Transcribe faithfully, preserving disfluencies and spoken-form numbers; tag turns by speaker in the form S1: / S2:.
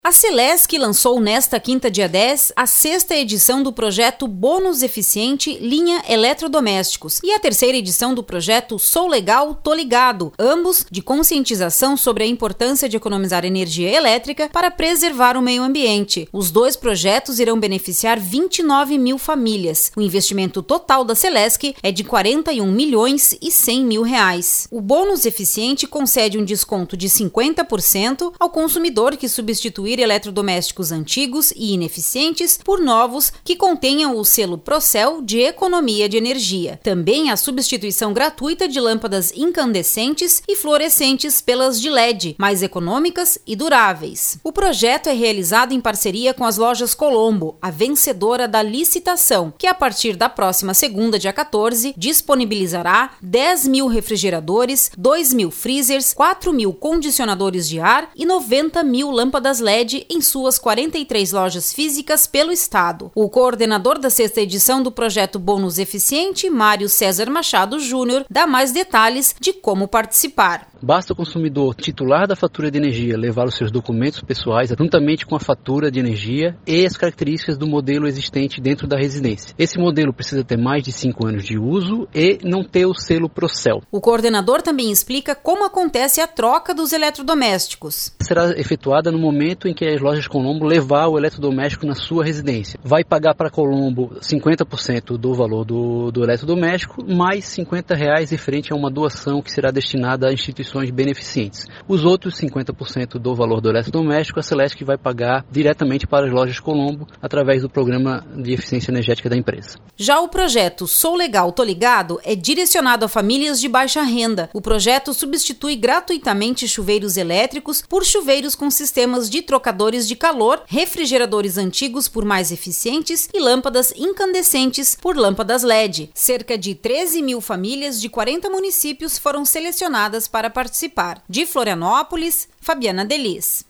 S1: A Celesc lançou nesta quinta, dia dez, a sexta edição do projeto Bônus Eficiente Linha Eletrodomésticos e a terceira edição do projeto Sou Legal, Tô Ligado, ambos de conscientização sobre a importância de economizar energia elétrica para preservar o meio ambiente. Os dois projetos irão beneficiar vinte e nove mil famílias. O investimento total da Celesc é de quarenta e um milhões e cem mil reais. O Bônus Eficiente concede um desconto de cinquenta por cento ao consumidor que substituir eletrodomésticos antigos e ineficientes por novos que contenham o selo Procel de economia de energia. Também a substituição gratuita de lâmpadas incandescentes e fluorescentes pelas de L E D, mais econômicas e duráveis. O projeto é realizado em parceria com as lojas Colombo, a vencedora da licitação, que a partir da próxima segunda, dia quatorze, disponibilizará dez mil refrigeradores, dois mil freezers, quatro mil condicionadores de ar e noventa mil lâmpadas L E D em suas quarenta e três lojas físicas pelo estado. O coordenador da sexta edição do projeto Bônus Eficiente, Mário César Machado Júnior, dá mais detalhes de como participar.
S2: Basta o consumidor titular da fatura de energia levar os seus documentos pessoais, juntamente com a fatura de energia e as características do modelo existente dentro da residência. Esse modelo precisa ter mais de cinco anos de uso e não ter o selo Procel.
S1: O coordenador também explica como acontece a troca dos eletrodomésticos.
S2: Será efetuada no momento em que as lojas Colombo levar o eletrodoméstico na sua residência. Vai pagar para Colombo cinquenta por cento do valor do, do eletrodoméstico, mais cinquenta reais referente a uma doação que será destinada a instituições beneficentes. Os outros cinquenta por cento do valor do eletrodoméstico, a Celesc vai pagar diretamente para as lojas Colombo através do programa de eficiência energética da empresa.
S1: Já o projeto Sou Legal, Tô Ligado é direcionado a famílias de baixa renda. O projeto substitui gratuitamente chuveiros elétricos por chuveiros com sistemas de trocadores de calor, refrigeradores antigos por mais eficientes e lâmpadas incandescentes por lâmpadas L E D. Cerca de treze mil famílias de quarenta municípios foram selecionadas para participar. De Florianópolis, Fabiana Delis.